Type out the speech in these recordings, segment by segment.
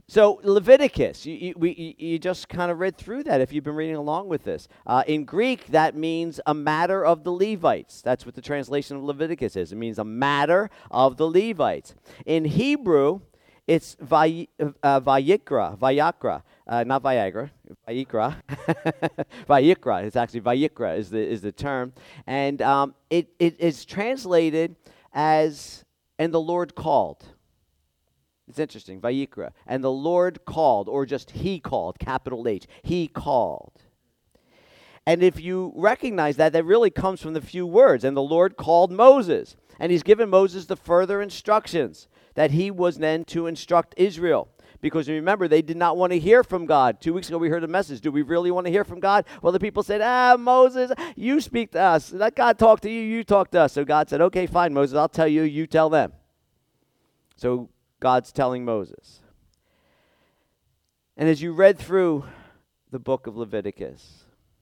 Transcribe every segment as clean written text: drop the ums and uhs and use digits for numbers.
So Leviticus, you just kind of read through that if you've been reading along with this. In Greek, that means a matter of the Levites. That's what the translation of Leviticus is. It means a matter of the Levites. In Hebrew, it's Vayikra, not Viagra, Vayikra. Vayikra, it's actually Vayikra is the term. And it is translated as, and the Lord called. It's interesting, Vayikra. And the Lord called, or just He called, capital H. He called. And if you recognize that, that really comes from the few words. And the Lord called Moses. And He's given Moses the further instructions that he was then to instruct Israel. Because remember, they did not want to hear from God. 2 weeks ago, we heard a message. Do we really want to hear from God? Well, the people said, Moses, you speak to us. Let God talk to you, you talk to us. So God said, okay, fine, Moses, I'll tell you, you tell them. So God's telling Moses. And as you read through the book of Leviticus,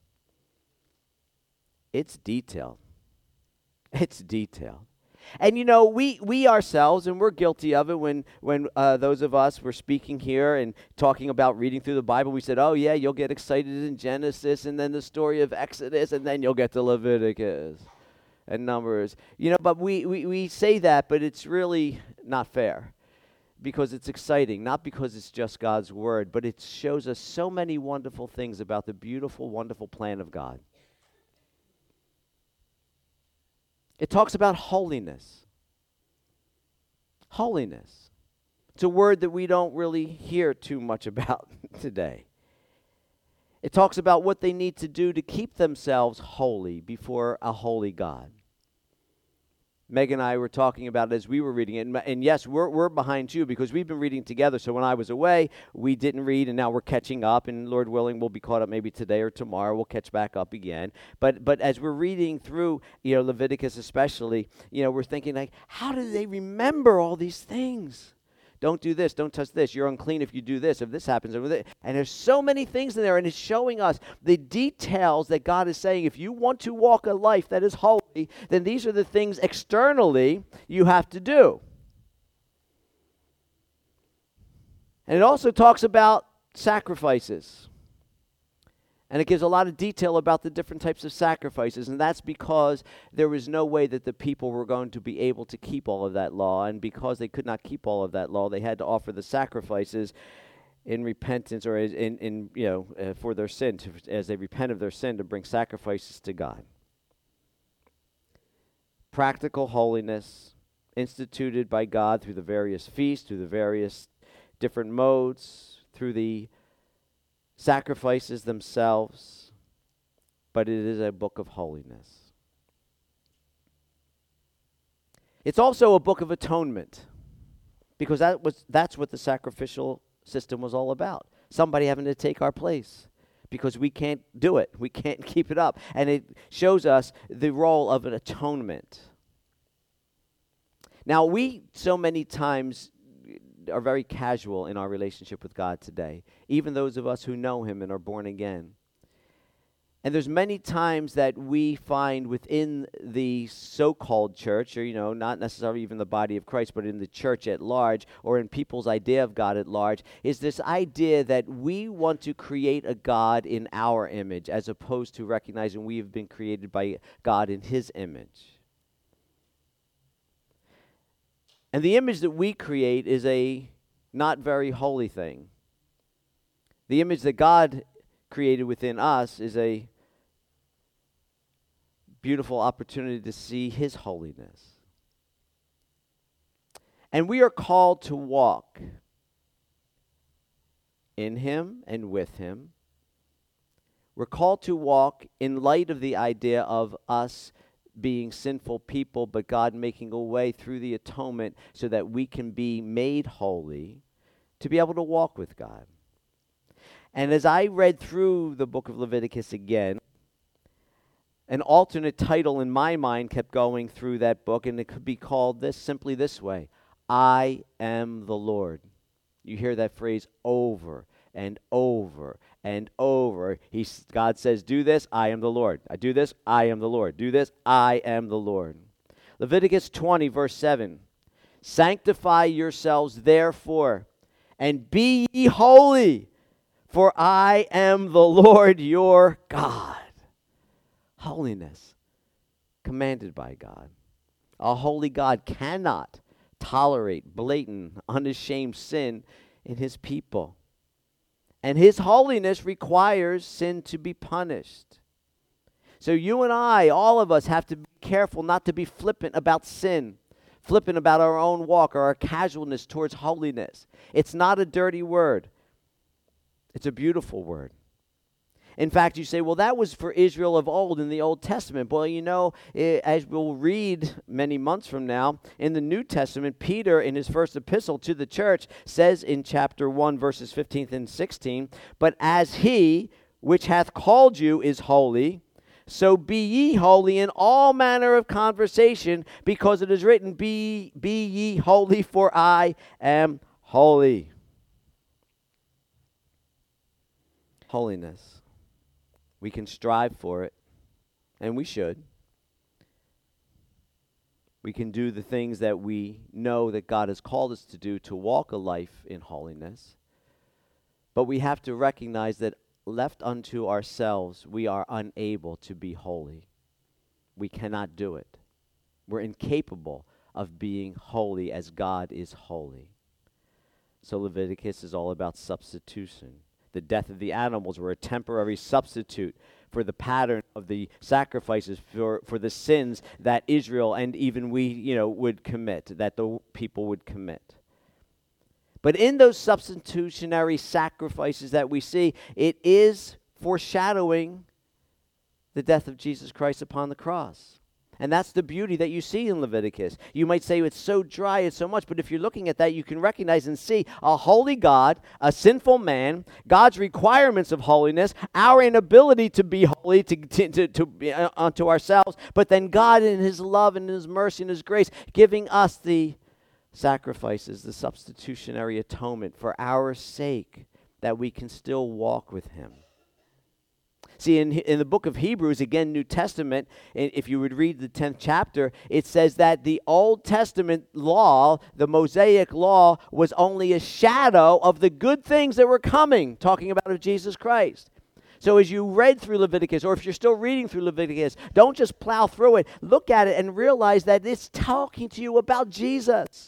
it's detailed. It's detailed. And you know, we ourselves, and we're guilty of it when those of us were speaking here and talking about reading through the Bible, we said, oh yeah, you'll get excited in Genesis and then the story of Exodus and then you'll get to Leviticus and Numbers. You know, but we say that, but it's really not fair. Because it's exciting, not because it's just God's word, but it shows us so many wonderful things about the beautiful, wonderful plan of God. It talks about holiness. Holiness. It's a word that we don't really hear too much about today. It talks about what they need to do to keep themselves holy before a holy God. Meg and I were talking about it as we were reading it, and yes, we're behind you because we've been reading together. So when I was away, we didn't read, and now we're catching up, and Lord willing, we'll be caught up maybe today or tomorrow. We'll catch back up again. But as we're reading through, Leviticus especially, we're thinking like, how do they remember all these things? Don't do this. Don't touch this. You're unclean if you do this. If this happens over there. And there's so many things in there. And it's showing us the details that God is saying. If you want to walk a life that is holy, then these are the things externally you have to do. And it also talks about sacrifices. And it gives a lot of detail about the different types of sacrifices. And that's because there was no way that the people were going to be able to keep all of that law. And because they could not keep all of that law, they had to offer the sacrifices in repentance or for their sin, as they repent of their sin, to bring sacrifices to God. Practical holiness instituted by God through the various feasts, through the various different modes, through the sacrifices themselves, but it is a book of holiness. It's also a book of atonement, because that's what the sacrificial system was all about. Somebody having to take our place, because we can't do it. We can't keep it up. And it shows us the role of an atonement. Now, we so many times are very casual in our relationship with God today, even those of us who know Him and are born again. And there's many times that we find within the so-called church, or not necessarily even the body of Christ, but in the church at large, or in people's idea of God at large, is this idea that we want to create a God in our image, as opposed to recognizing we have been created by God in His image. And the image that we create is a not very holy thing. The image that God created within us is a beautiful opportunity to see His holiness. And we are called to walk in Him and with Him. We're called to walk in light of the idea of us being sinful people, but God making a way through the atonement so that we can be made holy to be able to walk with God. And as I read through the book of Leviticus again, an alternate title in my mind kept going through that book, and it could be called simply this way: I am the Lord. You hear that phrase over and over and over. God says, do this, I am the Lord. I do this, I am the Lord. Do this, I am the Lord. Leviticus 20, verse 7. Sanctify yourselves, therefore, and be ye holy, for I am the Lord your God. Holiness, commanded by God. A holy God cannot tolerate blatant, unashamed sin in his people. And his holiness requires sin to be punished. So you and I, all of us, have to be careful not to be flippant about sin, flippant about our own walk or our casualness towards holiness. It's not a dirty word. It's a beautiful word. In fact, you say, well, that was for Israel of old in the Old Testament. Well, you know, as we'll read many months from now, in the New Testament, Peter, in his first epistle to the church, says in chapter 1, verses 15 and 16, but as he which hath called you is holy, so be ye holy in all manner of conversation, because it is written, be ye holy, for I am holy. Holiness. We can strive for it, and we should. We can do the things that we know that God has called us to do to walk a life in holiness. But we have to recognize that left unto ourselves, we are unable to be holy. We cannot do it. We're incapable of being holy as God is holy. So Leviticus is all about substitution. The death of the animals were a temporary substitute for the pattern of the sacrifices for the sins that Israel and even we, would commit, that the people would commit. But in those substitutionary sacrifices that we see, it is foreshadowing the death of Jesus Christ upon the cross. And that's the beauty that you see in Leviticus. You might say it's so dry, it's so much, but if you're looking at that, you can recognize and see a holy God, a sinful man, God's requirements of holiness, our inability to be holy unto ourselves, but then God in his love and his mercy and his grace giving us the sacrifices, the substitutionary atonement for our sake, that we can still walk with him. See, in the book of Hebrews, again, New Testament, if you would read the 10th chapter, it says that the Old Testament law, the Mosaic law, was only a shadow of the good things that were coming, talking about of Jesus Christ. So as you read through Leviticus, or if you're still reading through Leviticus, don't just plow through it. Look at it and realize that it's talking to you about Jesus.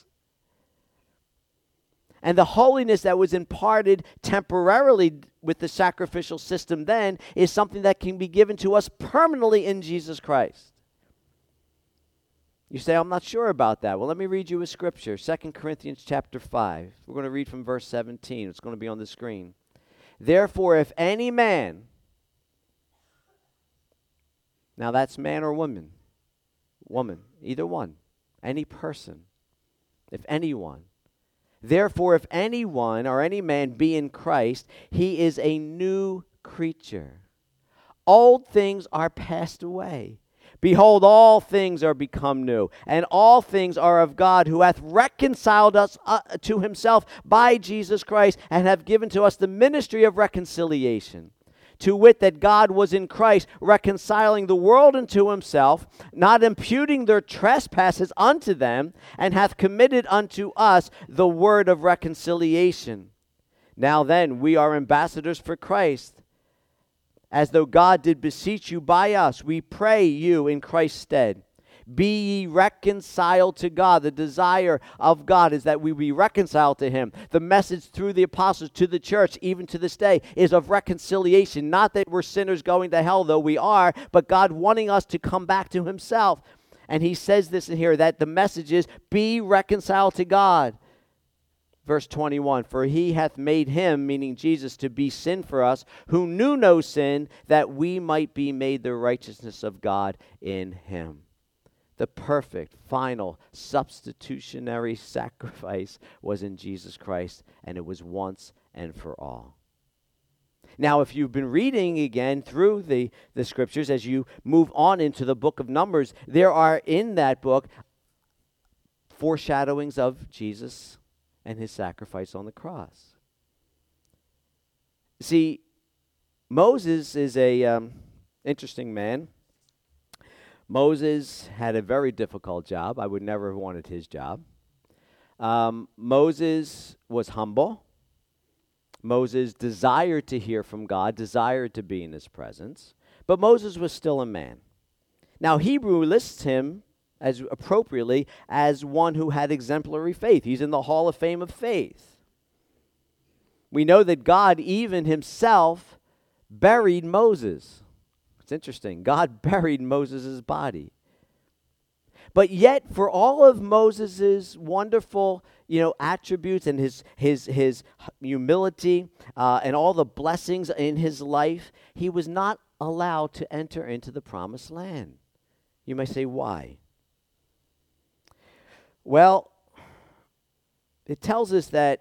And the holiness that was imparted temporarily with the sacrificial system then is something that can be given to us permanently in Jesus Christ. You say, I'm not sure about that. Well, let me read you a scripture, 2 Corinthians chapter 5. We're going to read from verse 17. It's going to be on the screen. Therefore, if any man, now that's man or woman, either one, any person, if anyone, therefore, if anyone or any man be in Christ, he is a new creature. Old things are passed away. Behold, all things are become new, and all things are of God, who hath reconciled us to himself by Jesus Christ, and have given to us the ministry of reconciliation. To wit, that God was in Christ, reconciling the world unto himself, not imputing their trespasses unto them, and hath committed unto us the word of reconciliation. Now then, we are ambassadors for Christ, as though God did beseech you by us. We pray you in Christ's stead. Be ye reconciled to God. The desire of God is that we be reconciled to him. The message through the apostles to the church, even to this day, is of reconciliation. Not that we're sinners going to hell, though we are, but God wanting us to come back to himself. And he says this in here, that the message is, be reconciled to God. Verse 21, for he hath made him, meaning Jesus, to be sin for us, who knew no sin, that we might be made the righteousness of God in him. The perfect, final, substitutionary sacrifice was in Jesus Christ, and it was once and for all. Now, if you've been reading again through the scriptures, as you move on into the book of Numbers, there are in that book foreshadowings of Jesus and his sacrifice on the cross. See, Moses is a interesting man. Moses had a very difficult job. I would never have wanted his job. Moses was humble. Moses desired to hear from God, desired to be in his presence, but Moses was still a man. Now, Hebrew lists him as appropriately as one who had exemplary faith. He's in the Hall of Fame of faith. We know that God even himself buried Moses. It's interesting. God buried Moses' body. But yet, for all of Moses' wonderful, attributes and his humility and all the blessings in his life, he was not allowed to enter into the promised land. You may say, why? Well, it tells us that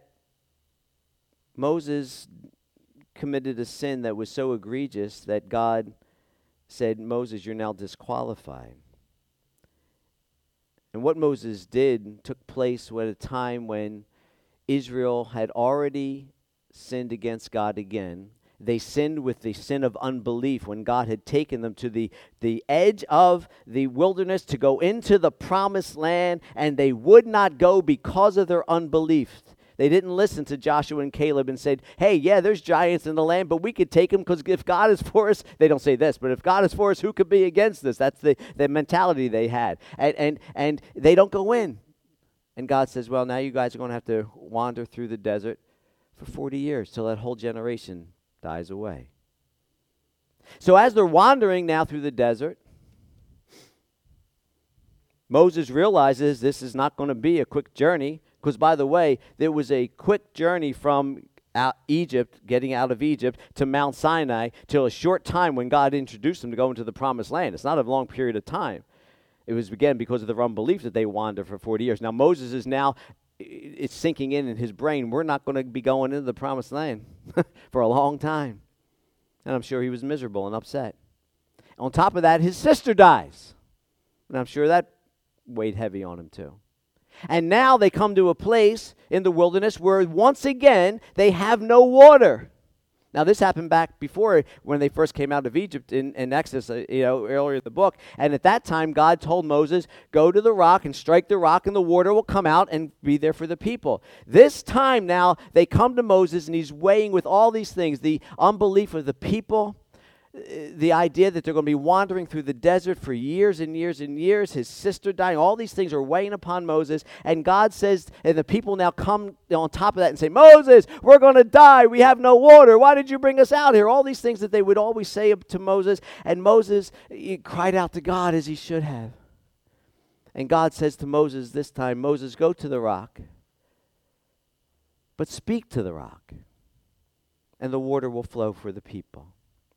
Moses committed a sin that was so egregious that God said, Moses, you're now disqualified. And what Moses did took place at a time when Israel had already sinned against God again. They sinned with the sin of unbelief when God had taken them to the edge of the wilderness to go into the promised land, and they would not go because of their unbelief. They didn't listen to Joshua and Caleb and said, hey, yeah, there's giants in the land, but we could take them because if God is for us, they don't say this, but if God is for us, who could be against us? That's the mentality they had. And they don't go in. And God says, well, now you guys are going to have to wander through the desert for 40 years till that whole generation dies away. So as they're wandering now through the desert, Moses realizes this is not going to be a quick journey. Because, by the way, there was a quick journey from getting out of Egypt, to Mount Sinai, till a short time when God introduced them to go into the promised land. It's not a long period of time. It was, again, because of their unbelief that they wandered for 40 years. Now, Moses is now, it's sinking in his brain, we're not going to be going into the promised land for a long time. And I'm sure he was miserable and upset. On top of that, his sister dies. And I'm sure that weighed heavy on him too. And now they come to a place in the wilderness where once again they have no water. Now this happened back before when they first came out of Egypt in Exodus, earlier in the book. And at that time God told Moses, go to the rock and strike the rock and the water will come out and be there for the people. This time now they come to Moses and he's weighing with all these things, the unbelief of the people, the idea that they're going to be wandering through the desert for years and years and years, his sister dying, all these things are weighing upon Moses, and God says, and the people now come on top of that and say, Moses, we're going to die, we have no water, why did you bring us out here? All these things that they would always say to Moses, and Moses cried out to God as he should have. And God says to Moses this time, Moses, go to the rock, but speak to the rock, and the water will flow for the people.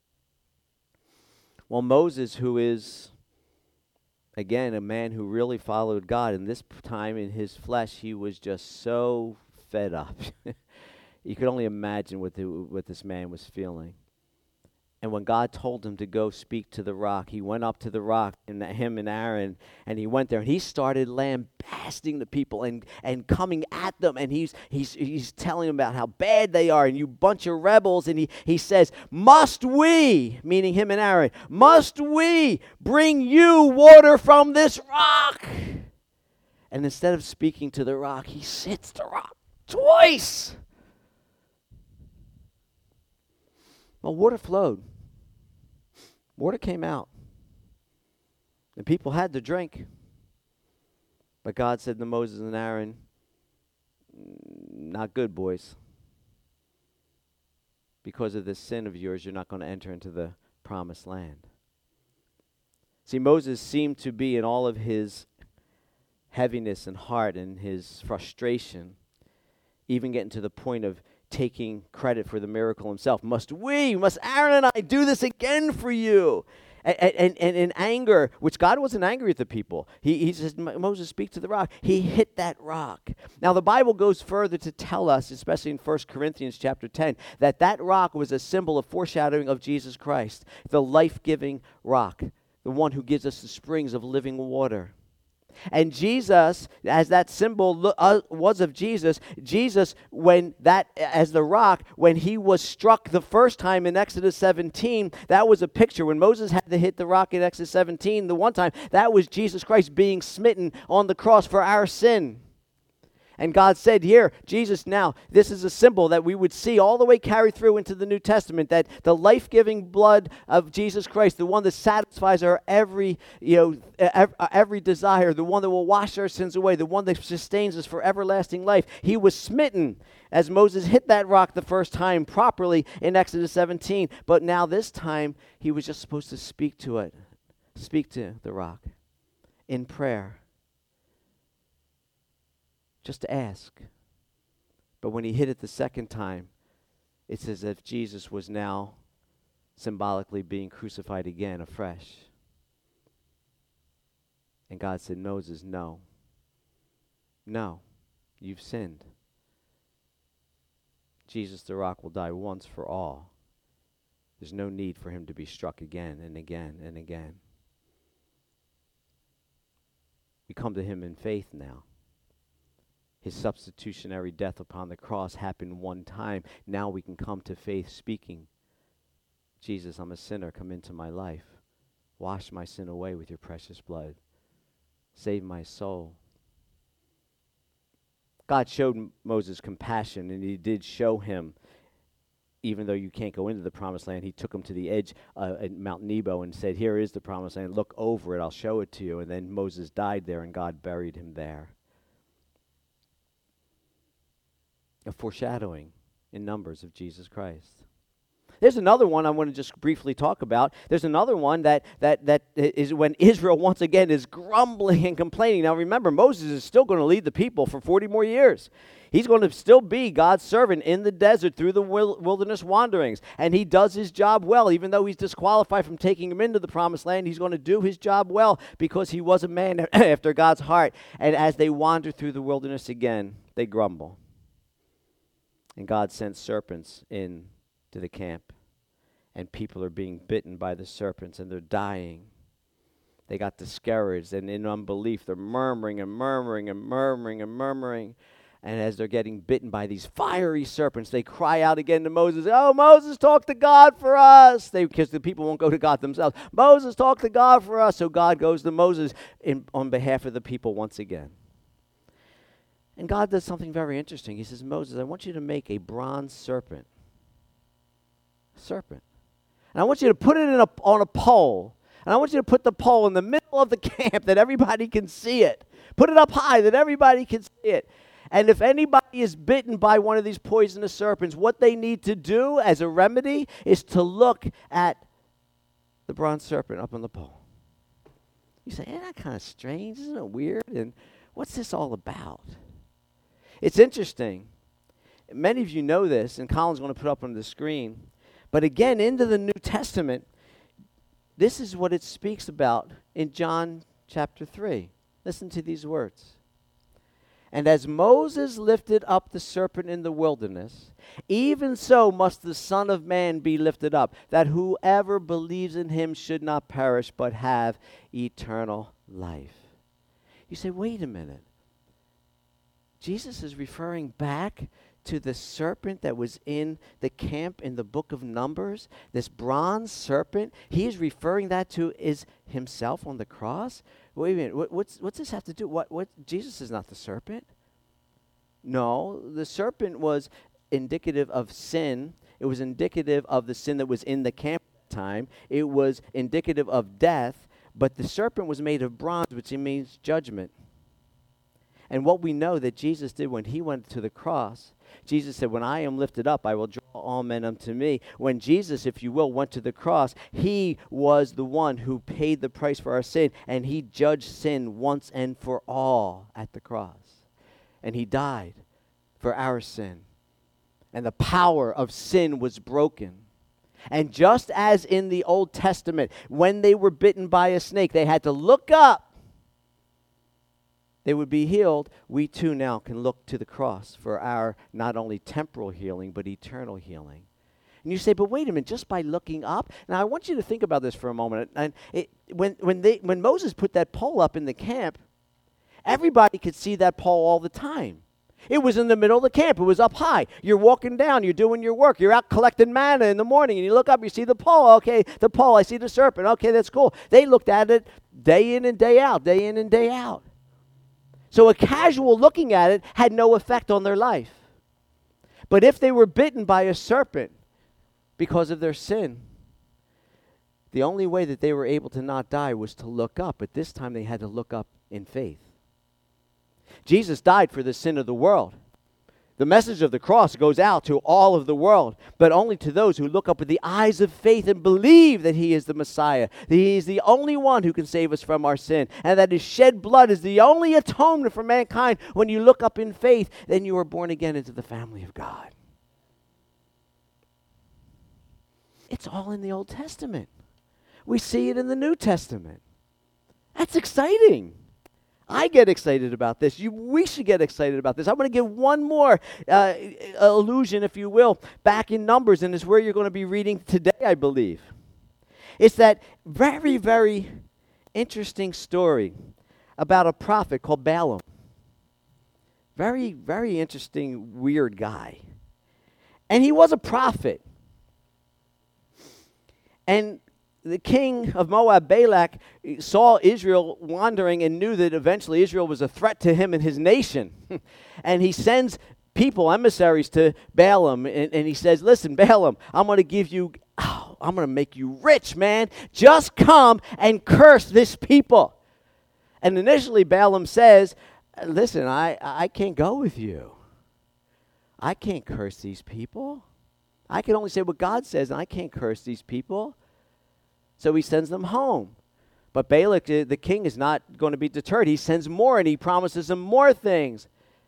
Well, Moses, who is, again, a man who really followed God, and this time in his flesh, he was just so fed up. You could only imagine what this man was feeling. And when God told him to go speak to the rock, he went up to the rock, and him and Aaron, and he went there, and he started lambasting the people and coming at them, and he's telling them about how bad they are, and you bunch of rebels, and he says, must we, meaning him and Aaron, must we bring you water from this rock? And instead of speaking to the rock, he hits the rock twice. Well, water flowed. Water came out. The people had to drink. But God said to Moses and Aaron, not good, boys. Because of this sin of yours, you're not going to enter into the promised land. See, Moses seemed to be, in all of his heaviness and heart and his frustration, even getting to the point of taking credit for the miracle himself. Must Aaron and I do this again for you? And in anger, which God wasn't angry at the people. He says, Moses, speak to the rock. He hit that rock. Now, the Bible goes further to tell us, especially in 1 Corinthians chapter 10, that rock was a symbol of foreshadowing of Jesus Christ, the life-giving rock, the one who gives us the springs of living water. And Jesus, as that symbol was of Jesus, as the rock, when he was struck the first time in Exodus 17, that was a picture. When Moses had to hit the rock in Exodus 17, the one time, that was Jesus Christ being smitten on the cross for our sin. And God said here, Jesus now, this is a symbol that we would see all the way carried through into the New Testament, that the life-giving blood of Jesus Christ, the one that satisfies our every desire, the one that will wash our sins away, the one that sustains us for everlasting life. He was smitten as Moses hit that rock the first time properly in Exodus 17. But now this time, he was just supposed to speak to it, speak to the rock in prayer. Just to ask. But when he hit it the second time, it's as if Jesus was now symbolically being crucified again afresh. And God said, Moses, no. No, you've sinned. Jesus the rock will die once for all. There's no need for him to be struck again and again and again. We come to him in faith now. His substitutionary death upon the cross happened one time. Now we can come to faith speaking, Jesus, I'm a sinner. Come into my life. Wash my sin away with your precious blood. Save my soul. God showed Moses compassion, and he did show him, even though you can't go into the promised land, he took him to the edge at Mount Nebo and said, here is the promised land. Look over it. I'll show it to you. And then Moses died there, and God buried him there. A foreshadowing in Numbers of Jesus Christ. There's another one I want to just briefly talk about. There's another one that is when Israel once again is grumbling and complaining. Now remember, Moses is still going to lead the people for 40 more years. He's going to still be God's servant in the desert through the wilderness wanderings. And he does his job well. Even though he's disqualified from taking him into the promised land, he's going to do his job well because he was a man after God's heart. And as they wander through the wilderness again, they grumble. And God sent serpents in to the camp. And people are being bitten by the serpents and they're dying. They got discouraged, and in unbelief they're murmuring and murmuring and murmuring and murmuring. And as they're getting bitten by these fiery serpents, they cry out again to Moses, oh, Moses, talk to God for us. Because the people won't go to God themselves. Moses, talk to God for us. So God goes to Moses on behalf of the people once again. And God does something very interesting. He says, Moses, I want you to make a bronze serpent. Serpent. And I want you to put it on a pole. And I want you to put the pole in the middle of the camp that everybody can see it. Put it up high that everybody can see it. And if anybody is bitten by one of these poisonous serpents, what they need to do as a remedy is to look at the bronze serpent up on the pole. You say, isn't that kind of strange? Isn't it weird? And what's this all about? It's interesting. Many of you know this, and Colin's going to put up on the screen. But again, into the New Testament, this is what it speaks about in John chapter 3. Listen to these words. And as Moses lifted up the serpent in the wilderness, even so must the Son of Man be lifted up, that whoever believes in him should not perish, but have eternal life. You say, wait a minute. Jesus is referring back to the serpent that was in the camp in the book of Numbers, this bronze serpent. He is referring that to is himself on the cross. Wait a minute, what's this have to do? What? Jesus is not the serpent. No, the serpent was indicative of sin. It was indicative of the sin that was in the camp at the time. It was indicative of death, but the serpent was made of bronze, which means judgment. And what we know that Jesus did when he went to the cross, Jesus said, when I am lifted up, I will draw all men unto me. When Jesus, if you will, went to the cross, he was the one who paid the price for our sin, and he judged sin once and for all at the cross. And he died for our sin. And the power of sin was broken. And just as in the Old Testament, when they were bitten by a snake, they had to look up. They would be healed. We too now can look to the cross for our not only temporal healing, but eternal healing. And you say, but wait a minute, just by looking up? Now, I want you to think about this for a moment. And when Moses put that pole up in the camp, everybody could see that pole all the time. It was in the middle of the camp. It was up high. You're walking down. You're doing your work. You're out collecting manna in the morning, and you look up. You see the pole. Okay, the pole. I see the serpent. Okay, that's cool. They looked at it day in and day out, day in and day out. So a casual looking at it had no effect on their life. But if they were bitten by a serpent because of their sin, the only way that they were able to not die was to look up. But this time they had to look up in faith. Jesus died for the sin of the world. The message of the cross goes out to all of the world, but only to those who look up with the eyes of faith and believe that he is the Messiah, that he is the only one who can save us from our sin, and that his shed blood is the only atonement for mankind. When you look up in faith, then you are born again into the family of God. It's all in the Old Testament. We see it in the New Testament. That's exciting. I get excited about this. We should get excited about this. I'm going to give one more allusion, if you will, back in Numbers, and it's where you're going to be reading today, I believe. It's that very, very interesting story about a prophet called Balaam. Very, very interesting, weird guy. And he was a prophet. And the king of Moab, Balak, saw Israel wandering and knew that eventually Israel was a threat to him and his nation. And he sends people, emissaries to Balaam, and he says, listen, Balaam, I'm going to make you rich, man. Just come and curse this people. And initially Balaam says, listen, I can't go with you. I can't curse these people. I can only say what God says, and I can't curse these people. So he sends them home. But Balak, the king, is not going to be deterred. He sends more, and he promises them more things.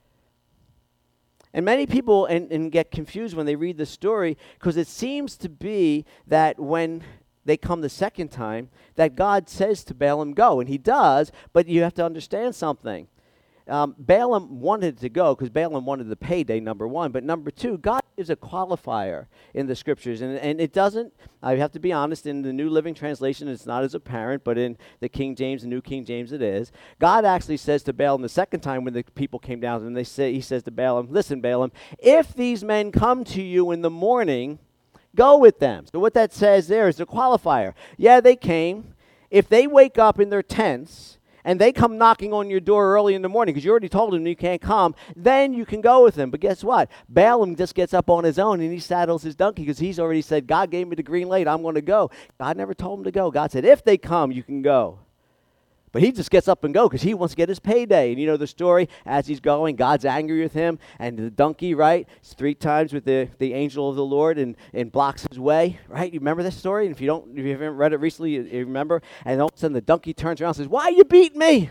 And many people and get confused when they read the story, because it seems to be that when they come the second time, that God says to Balaam, go. And he does, but you have to understand something. Balaam wanted to go because Balaam wanted the payday, number one. But number two, God is a qualifier in the scriptures. And it doesn't, I have to be honest, in the New Living Translation, it's not as apparent, but in the King James, the New King James, it is. God actually says to Balaam the second time when the people came down, and he says to Balaam, listen, Balaam, if these men come to you in the morning, go with them. So what that says there is a qualifier. Yeah, they came. If they wake up in their tents, and they come knocking on your door early in the morning because you already told them you can't come, then you can go with them. But guess what? Balaam just gets up on his own and he saddles his donkey because he's already said, God gave me the green light, I'm going to go. God never told him to go. God said, if they come, you can go. But he just gets up and go because he wants to get his payday. And you know the story, as he's going, God's angry with him. And the donkey, right, it's 3 times with the angel of the Lord and blocks his way, right? You remember this story? And if you haven't read it recently, you remember. And all of a sudden the donkey turns around and says, why you beat me?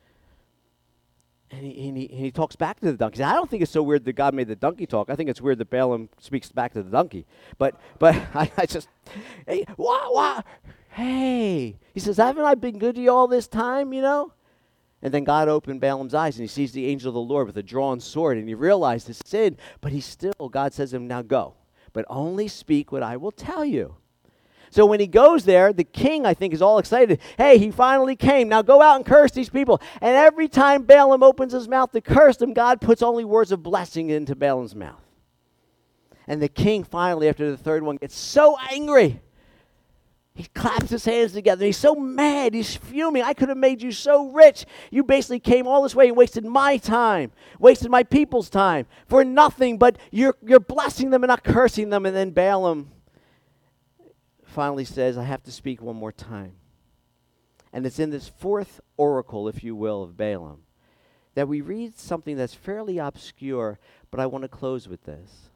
And he talks back to the donkey. He said, I don't think it's so weird that God made the donkey talk. I think it's weird that Balaam speaks back to the donkey. But I just, hey, why? Hey, he says, haven't I been good to you all this time, you know? And then God opened Balaam's eyes, and he sees the angel of the Lord with a drawn sword, and he realized his sin, but God says to him, now go, but only speak what I will tell you. So when he goes there, the king, I think, is all excited. Hey, he finally came. Now go out and curse these people. And every time Balaam opens his mouth to curse them, God puts only words of blessing into Balaam's mouth. And the king finally, after the third one, gets so angry. He claps his hands together. He's so mad. He's fuming. I could have made you so rich. You basically came all this way and wasted my time, wasted my people's time for nothing, but you're blessing them and not cursing them. And then Balaam finally says, I have to speak one more time. And it's in this fourth oracle, if you will, of Balaam, that we read something that's fairly obscure, but I want to close with this.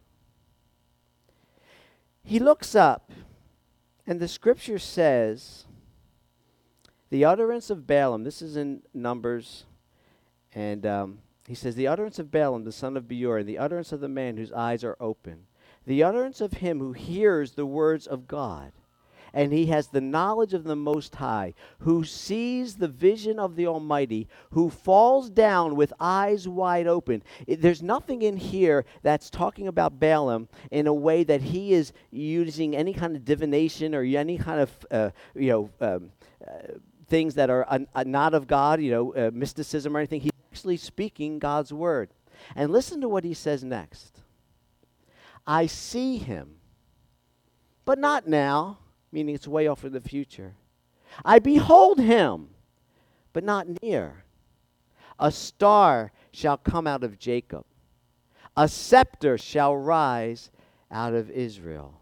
He looks up, and the scripture says, the utterance of Balaam, this is in Numbers, and he says, the utterance of Balaam, the son of Beor, and the utterance of the man whose eyes are open, the utterance of him who hears the words of God, and he has the knowledge of the Most High, who sees the vision of the Almighty, who falls down with eyes wide open. There's nothing in here that's talking about Balaam in a way that he is using any kind of divination or any kind of things that are not of God, mysticism or anything. He's actually speaking God's word. And listen to what he says next. I see him, but not now. Meaning it's way off in the future. I behold him, but not near. A star shall come out of Jacob. A scepter shall rise out of Israel.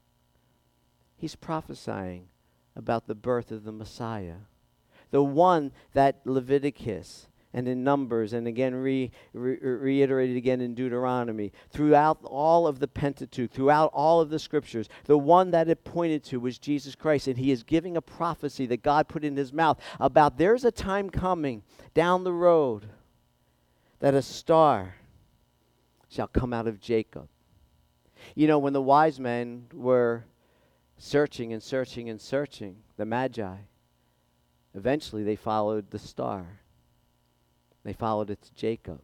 He's prophesying about the birth of the Messiah, the one that Leviticus and in Numbers and again reiterated again in Deuteronomy, throughout all of the Pentateuch, throughout all of the scriptures, the one that it pointed to was Jesus Christ. And he is giving a prophecy that God put in his mouth about there's a time coming down the road that a star shall come out of Jacob. You know, when the wise men were searching and searching and searching, the Magi, eventually they followed the star. They followed it to Jacob.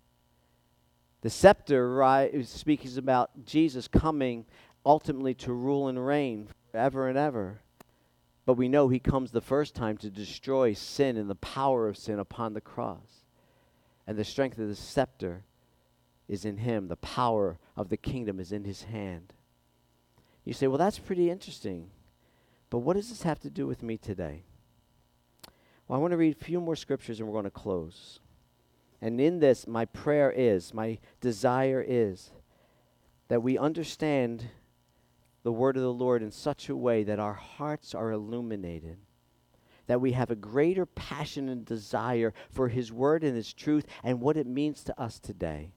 The scepter speaks about Jesus coming ultimately to rule and reign forever and ever. But we know he comes the first time to destroy sin and the power of sin upon the cross. And the strength of the scepter is in him. The power of the kingdom is in his hand. You say, well, that's pretty interesting. But what does this have to do with me today? Well, I want to read a few more scriptures and we're going to close. And in this, my prayer is, my desire is, that we understand the word of the Lord in such a way that our hearts are illuminated, that we have a greater passion and desire for his word and his truth and what it means to us today.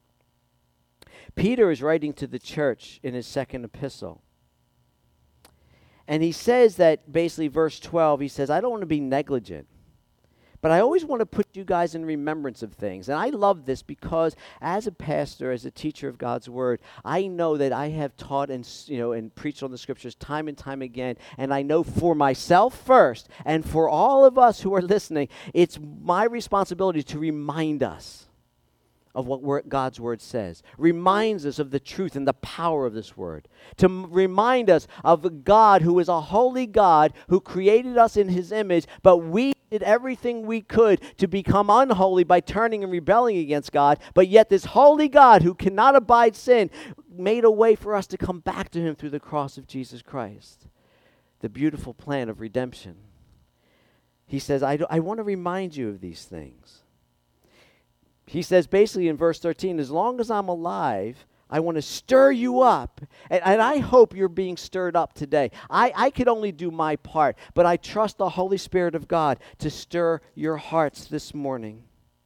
Peter is writing to the church in his second epistle. And he says that basically verse 12, he says, I don't want to be negligent, but I always want to put you guys in remembrance of things. And I love this because as a pastor, as a teacher of God's word, I know that I have taught and preached on the scriptures time and time again. And I know for myself first and for all of us who are listening, it's my responsibility to remind us of what God's word says, reminds us of the truth and the power of this word, to remind us of a God who is a holy God who created us in his image, but we did everything we could to become unholy by turning and rebelling against God, but yet this holy God who cannot abide sin made a way for us to come back to him through the cross of Jesus Christ, the beautiful plan of redemption. He says, I want to remind you of these things. He says basically in verse 13, as long as I'm alive, I want to stir you up. And I hope you're being stirred up today. I could only do my part, but I trust the Holy Spirit of God to stir your hearts this morning.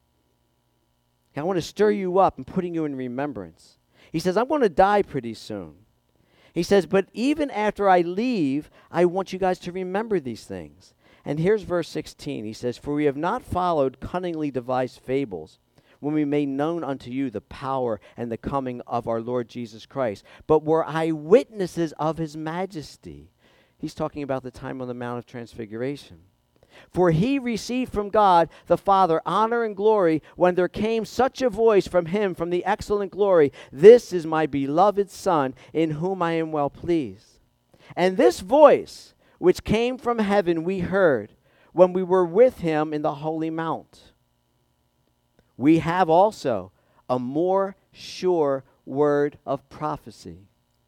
I want to stir you up and putting you in remembrance. He says, I'm going to die pretty soon. He says, but even after I leave, I want you guys to remember these things. And here's verse 16. He says, for we have not followed cunningly devised fables, when we made known unto you the power and the coming of our Lord Jesus Christ, but were eyewitnesses of his majesty. He's talking about the time on the Mount of Transfiguration. For he received from God the Father honor and glory when there came such a voice from him from the excellent glory, this is my beloved Son, in whom I am well pleased. And this voice, which came from heaven, we heard when we were with him in the holy mount. We have also a more sure word of prophecy.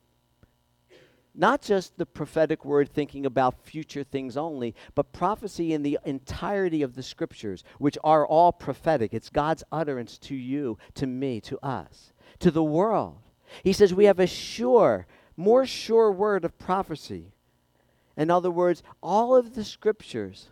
Not just the prophetic word thinking about future things only, but prophecy in the entirety of the scriptures, which are all prophetic. It's God's utterance to you, to me, to us, to the world. He says we have a sure, more sure word of prophecy. In other words, all of the scriptures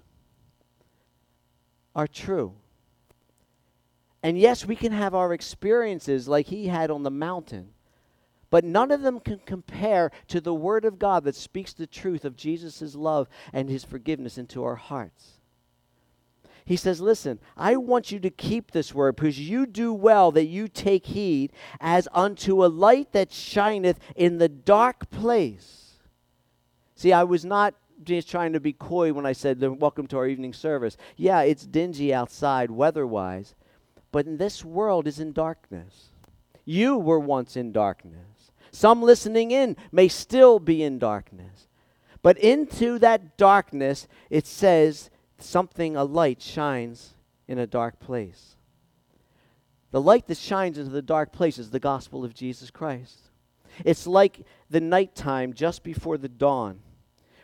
are true. And yes, we can have our experiences like he had on the mountain, but none of them can compare to the word of God that speaks the truth of Jesus' love and his forgiveness into our hearts. He says, listen, I want you to keep this word because you do well that you take heed as unto a light that shineth in the dark place. See, I was not just trying to be coy when I said, welcome to our evening service. Yeah, it's dingy outside weather-wise. But in this world is in darkness. You were once in darkness. Some listening in may still be in darkness. But into that darkness, it says a light shines in a dark place. The light that shines into the dark place is the gospel of Jesus Christ. It's like the nighttime just before the dawn,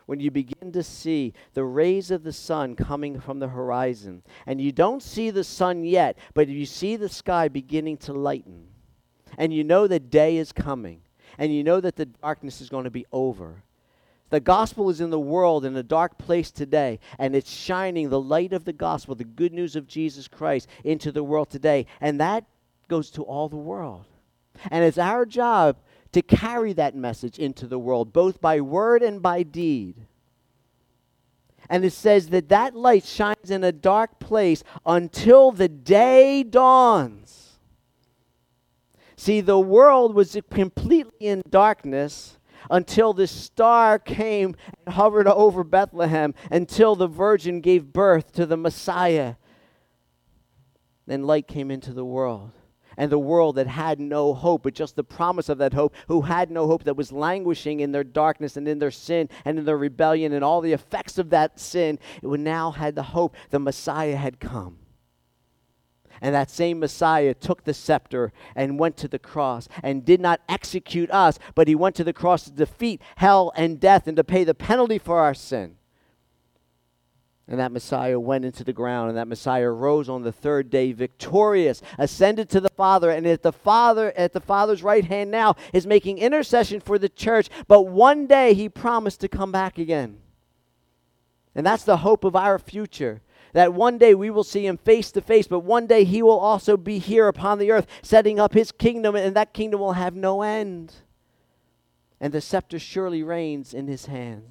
when you begin to see the rays of the sun coming from the horizon, and you don't see the sun yet, but you see the sky beginning to lighten, and you know that day is coming, and you know that the darkness is going to be over. The gospel is in the world in a dark place today, and it's shining the light of the gospel, the good news of Jesus Christ, into the world today, and that goes to all the world. And it's our job to carry that message into the world, both by word and by deed. And it says that that light shines in a dark place until the day dawns. See, the world was completely in darkness until the star came and hovered over Bethlehem, until the virgin gave birth to the Messiah. Then light came into the world. And the world that had no hope, but just the promise of that hope, who had no hope, that was languishing in their darkness and in their sin and in their rebellion and all the effects of that sin, it now had the hope the Messiah had come. And that same Messiah took the scepter and went to the cross and did not execute us, but he went to the cross to defeat hell and death and to pay the penalty for our sin. And that Messiah went into the ground, and that Messiah rose on the third day victorious, ascended to the Father, and at the Father's right hand now is making intercession for the church. But one day he promised to come back again. And that's the hope of our future, that one day we will see him face to face, but one day he will also be here upon the earth, setting up his kingdom, and that kingdom will have no end. And the scepter surely reigns in his hand.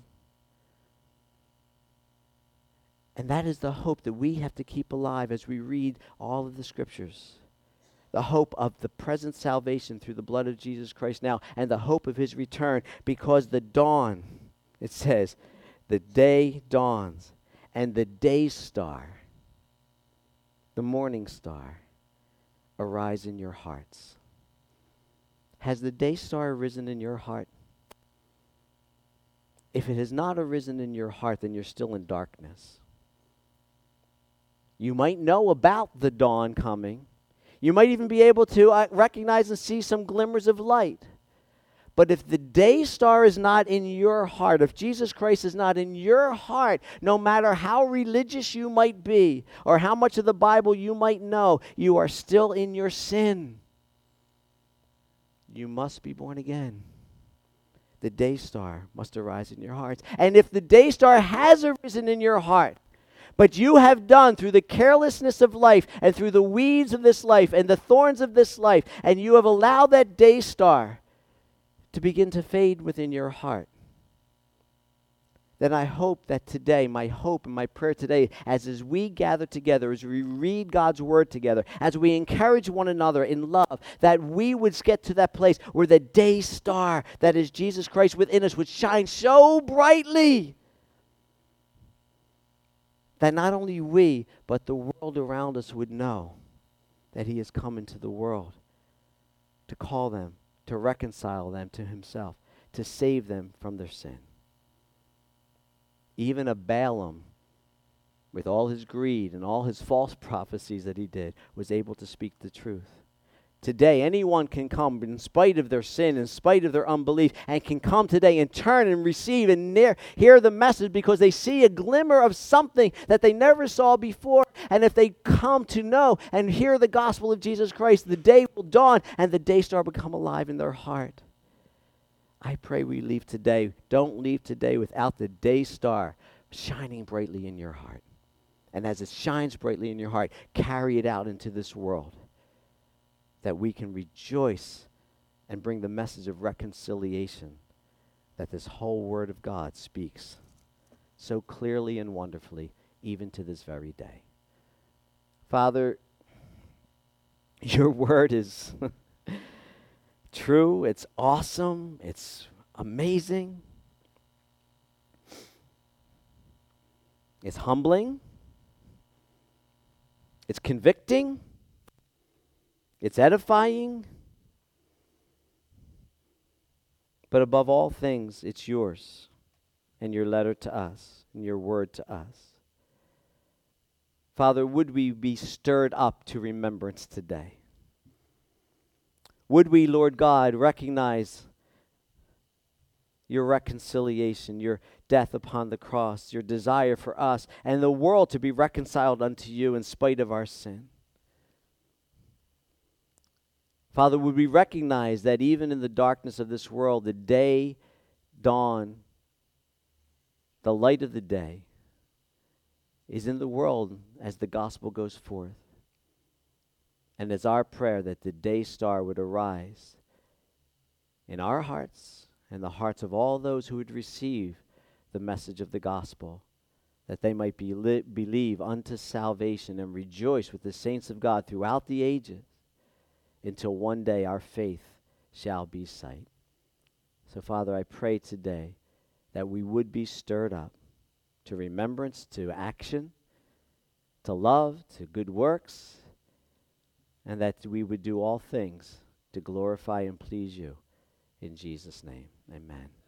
And that is the hope that we have to keep alive as we read all of the scriptures. The hope of the present salvation through the blood of Jesus Christ now, and the hope of his return, because the dawn, it says, the day dawns, and the day star, the morning star, arise in your hearts. Has the day star arisen in your heart? If it has not arisen in your heart, then you're still in darkness. You might know about the dawn coming. You might even be able to recognize and see some glimmers of light. But if the day star is not in your heart, if Jesus Christ is not in your heart, no matter how religious you might be or how much of the Bible you might know, you are still in your sin. You must be born again. The day star must arise in your hearts. And if the day star has arisen in your heart, but you have done through the carelessness of life and through the weeds of this life and the thorns of this life, and you have allowed that day star to begin to fade within your heart, then I hope that today, my hope and my prayer today, as we gather together, as we read God's word together, as we encourage one another in love, that we would get to that place where the day star that is Jesus Christ within us would shine so brightly that not only we, but the world around us would know that he has come into the world to call them, to reconcile them to himself, to save them from their sin. Even a Balaam, with all his greed and all his false prophecies that he did, was able to speak the truth. Today, anyone can come in spite of their sin, in spite of their unbelief, and can come today and turn and receive and hear the message because they see a glimmer of something that they never saw before. And if they come to know and hear the gospel of Jesus Christ, the day will dawn and the day star will come alive in their heart. I pray we leave today, don't leave today without the day star shining brightly in your heart. And as it shines brightly in your heart, carry it out into this world, that we can rejoice and bring the message of reconciliation that this whole Word of God speaks so clearly and wonderfully, even to this very day. Father, your Word is true, it's awesome, it's amazing, it's humbling, it's convicting, it's edifying, but above all things, it's yours and your letter to us and your word to us. Father, would we be stirred up to remembrance today? Would we, Lord God, recognize your reconciliation, your death upon the cross, your desire for us and the world to be reconciled unto you in spite of our sin. Father, would we recognize that even in the darkness of this world, the day dawn, the light of the day, is in the world as the gospel goes forth. And it's our prayer that the day star would arise in our hearts and the hearts of all those who would receive the message of the gospel, that they might believe unto salvation and rejoice with the saints of God throughout the ages, until one day our faith shall be sight. So, Father, I pray today that we would be stirred up to remembrance, to action, to love, to good works, and that we would do all things to glorify and please you. In Jesus' name, amen.